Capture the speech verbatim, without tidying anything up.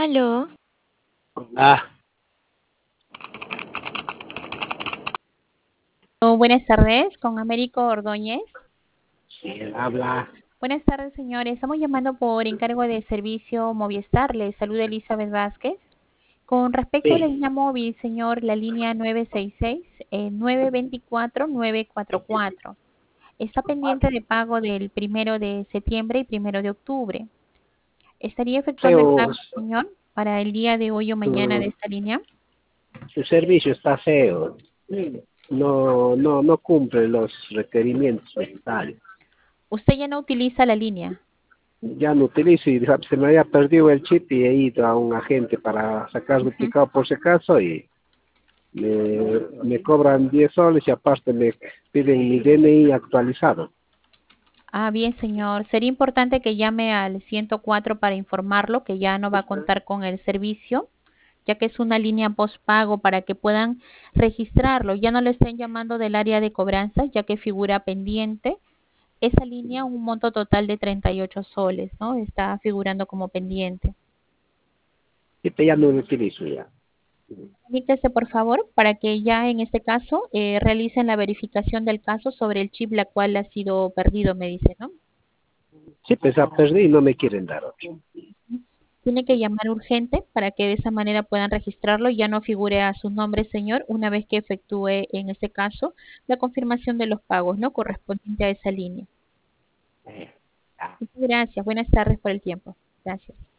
Aló, Ah, Oh, buenas tardes, con Américo Ordóñez. sí, él habla. Buenas tardes, señores. Estamos llamando por encargo de servicio Movistar. Les saluda Elizabeth Vázquez. Con respecto a la Sí, línea móvil, señor, la línea nueve seis seis, eh, nueve dos cuatro, nueve cuatro cuatro. Está pendiente de pago del primero de septiembre y primero de octubre. ¿Estaría efectuando el feo, pago, señor, para el día de hoy o mañana de su, esta línea? su servicio está feo. No, no, no cumple los requerimientos necesarios. Usted ya no utiliza la línea. Ya no utilizo y se me había perdido el chip y he ido a un agente para sacar Ujú. duplicado por si acaso y me, me cobran diez soles y aparte me piden mi D N I actualizado. Ah, bien, señor. Sería importante que llame al ciento cuatro para informarlo que ya no va a contar con el servicio, ya que es una línea postpago para que puedan registrarlo. Ya no le estén llamando del área de cobranzas, ya que figura pendiente. Esa línea, un monto total de treinta y ocho soles, ¿no? Está figurando como pendiente. Y te ya no lo utilizo ya. Comuníquese, por favor, para que ya en este caso eh, realicen la verificación del caso sobre el chip, la cual ha sido perdido, me dice, ¿no? Sí, pues ya perdí y no me quieren dar otro. Tiene que llamar urgente para que de esa manera puedan registrarlo y ya no figure a su nombre, señor, una vez que efectúe, en este caso, la confirmación de los pagos, ¿no? Correspondiente a esa línea. Eh, ah. Muchas gracias. Buenas tardes por el tiempo. Gracias.